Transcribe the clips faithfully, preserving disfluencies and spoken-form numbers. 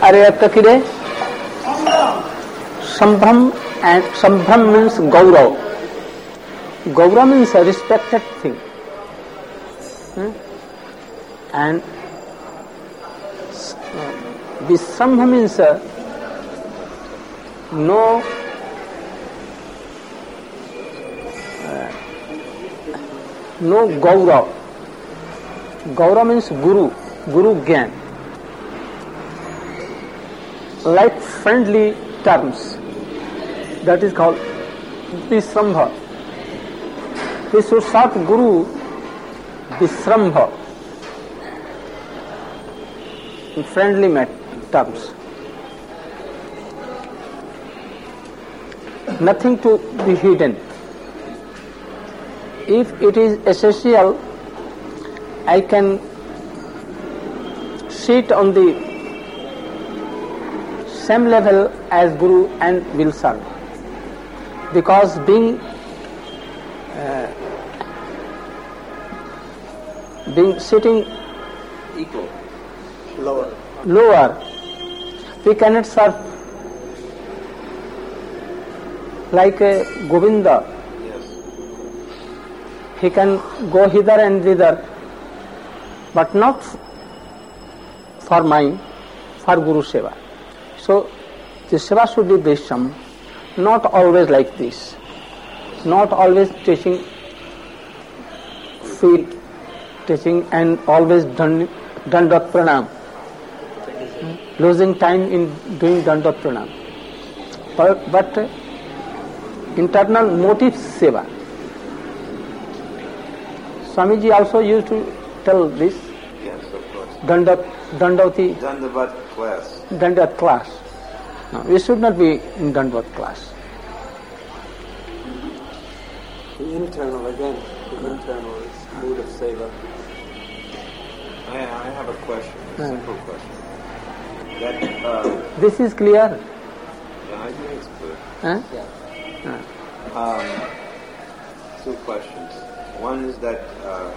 Aryapta Kire? Sambham, and Sambham means Gaurav. Gaurav means a respected thing. Hmm? And Visambha means uh, no uh, no Gaurav. Gaurav means Guru, Guru Gyan. Like friendly terms. That is called Visambha. We should start Guru Visrambha in friendly terms. Nothing to be hidden. If it is essential, I can sit on the same level as Guru and will serve. Because being uh, being sitting equal, lower, lower, we cannot serve like a Govinda. Yes. He can go hither and thither, but not for mine, for Guru Seva. So the Seva should be Visham, not always like this, not always teaching feet, teaching and always Dandat Pranam, losing time in doing Dandat Pranam. But, but uh, internal motive Seva. Swamiji also used to tell this. Yes, of course. Dandat, Dandavati. Dandavat class. Dandat class. No, we should not be in Dandavat class. The internal, again, the internal is mood of seva. I, I have a question, a yeah. simple question. That, uh, this is clear? Yeah, I think it's clear. Huh? Yeah. Uh. Um, two questions. One is that uh,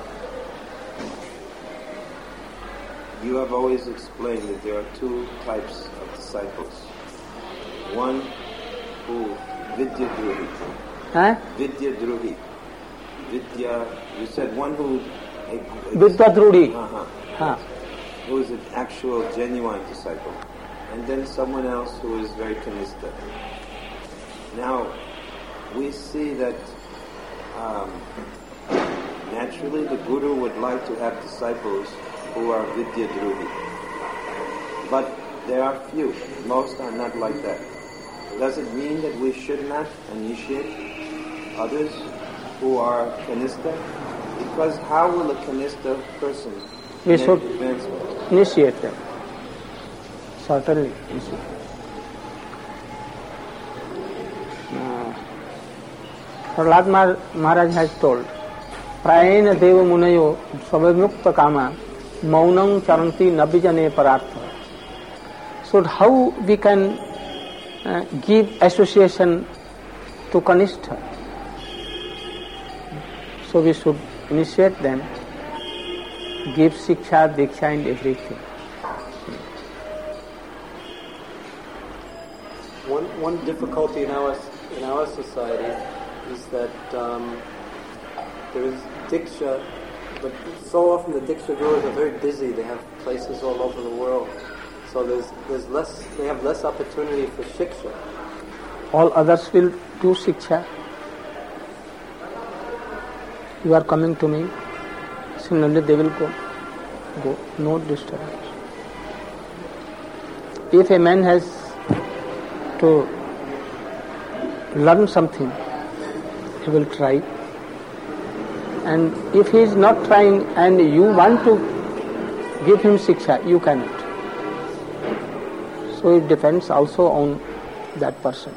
you have always explained that there are two types of disciples. One who Vidya Druhi. Huh? Vidya Druhi. Vidya, you said one who... Vidya Druhi. Uh-huh. Huh. Who is an actual, genuine disciple. And then someone else who is very kanista. Now, we see that um, naturally the Guru would like to have disciples who are Vidya Druhi. But there are few. Most are not like that. Does it mean that we should not initiate others who are kanista? Because how will a kanista person we make should advancement? Initiate them. Certainly. Uh, Prahlad Maharaj has told, Prayena Deva Munayo Svabhamukta Kama Maunam Charanti Nabhijane Parartha. So how we can uh, give association to Kanistha? So we should initiate them, give Siksha, Diksha and everything. One one difficulty in our in our society is that um, there is Diksha, but so often the Diksha gurus are very busy. They have places all over the world. So there's there's less. They have less opportunity for shiksha. All others will do shiksha. You are coming to me. Similarly, they will go. Go. No disturbance. If a man has to learn something, he will try. And if he is not trying, and you want to give him shiksha, you cannot. So it depends also on that person.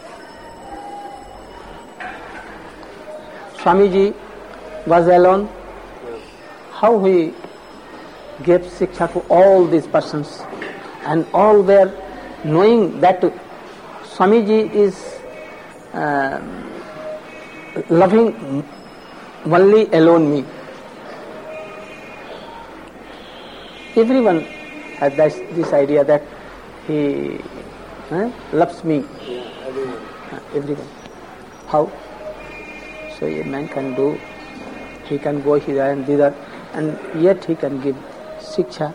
Swamiji was alone. How he gave shiksha to all these persons, and all were knowing that Swamiji is uh, loving only alone me. Everyone had this, this idea that he eh, loves me. Yeah, everyone. Uh, everyone. How? So a man can do, he can go here and thither, and yet he can give shiksha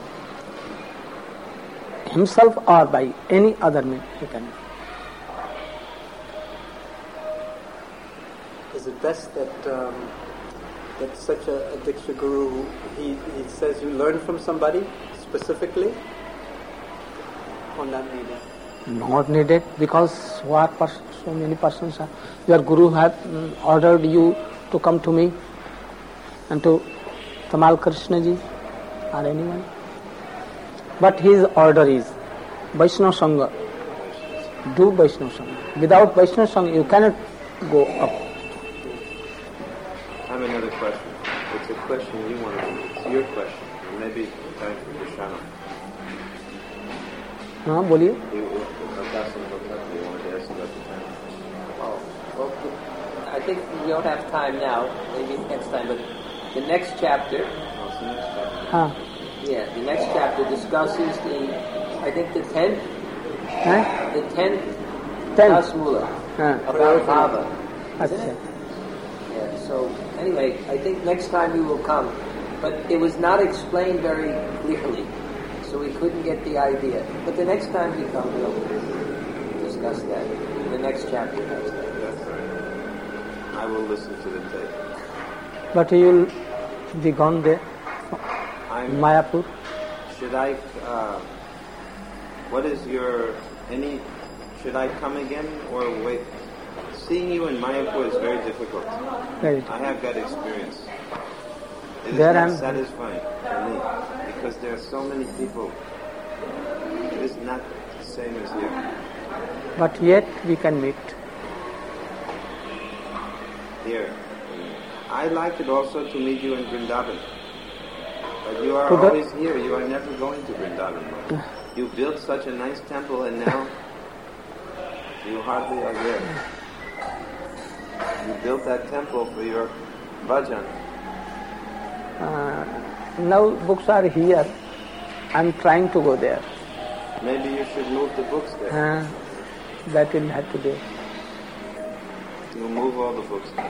himself or by any other man he can. Is it best that um, that such a, a Diksha Guru, he, he says you learn from somebody specifically, or not needed? Not needed, because what pers- so many persons are. Your Guru have mm, ordered you to come to me and to Tamal Krishna ji or anyone. But his order is Vaishnava Sangha. Do Vaishnava Sangha. Without Vaishnava Sangha you cannot go up. I have another question. It's a question you want to. It's your question. Maybe time for Krishna. हाँ बोलिए. You, you wanted to ask about the time. Oh, well, I think we don't have time now. Maybe next time. But the next chapter. What's the next chapter? हाँ. Yeah, the next chapter discusses the. I think the tenth. हैं? The tenth. Tenth. Dasmula. हाँ. About Bhava. Isn't अच्छा. it? Yeah. So anyway, I think next time we will come, but it was not explained very clearly, so we couldn't get the idea. But the next time we come, we'll discuss that. The next chapter has that. That's right. I will listen to the tape. But you will be gone there, I'm, Mayapur. Should I? Uh, what is your any? Should I come again or wait? Seeing you in Mayapur is very difficult. Right. I have that experience. It is There not I'm- satisfying for me because there are so many people. It is not the same as here. But yet we can meet. Here, I like it also to meet you in Vrindavan. But you are To the- always here. You are never going to Vrindavan. You built such a nice temple, and now you hardly are there. You built that temple for your bhajan. Uh, now books are here. I'm trying to go there. Maybe you should move the books there. Uh, that will have to do. You move all the books there.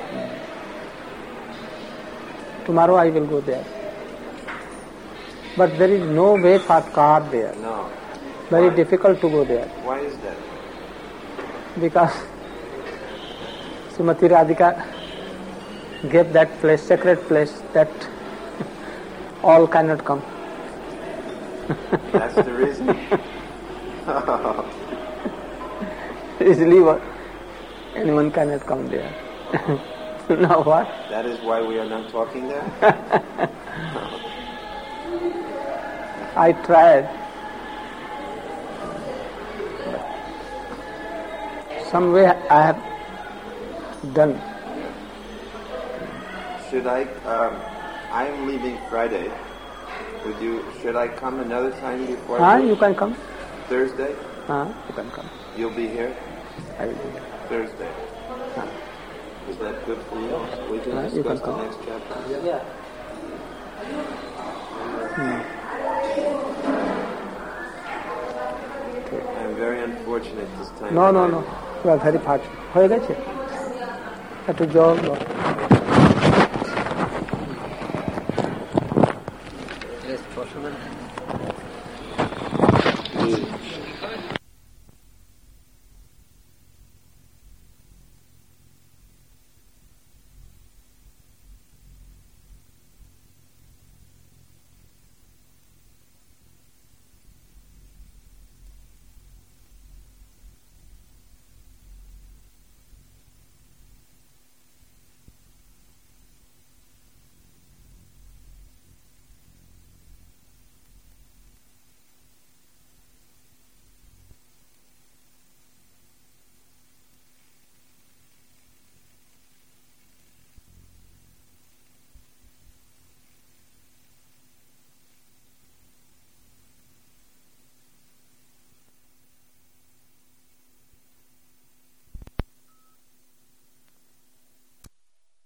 Tomorrow I will go there. But there is no way for car there. No. Very Why? difficult to go there. Why is that? Because Srimati Radhika gave that place, sacred place, that all cannot come. That's the reason. Easily what? Anyone cannot come there. Now what? That is why we are not talking there? I tried. Some way I have done. Should I, um, I am leaving Friday. Would you, should I come another time before Ah, I leave? you can come. Thursday? Ah, you can come. You'll be here? I will be there. Thursday. Ah. Is that good for you? We can Uh, you discuss can the come. next chapter. Yeah. I'm very unfortunate this time. No, no, no. You are very fast. হয়ে গেছে? একটু জল দাও। Yes,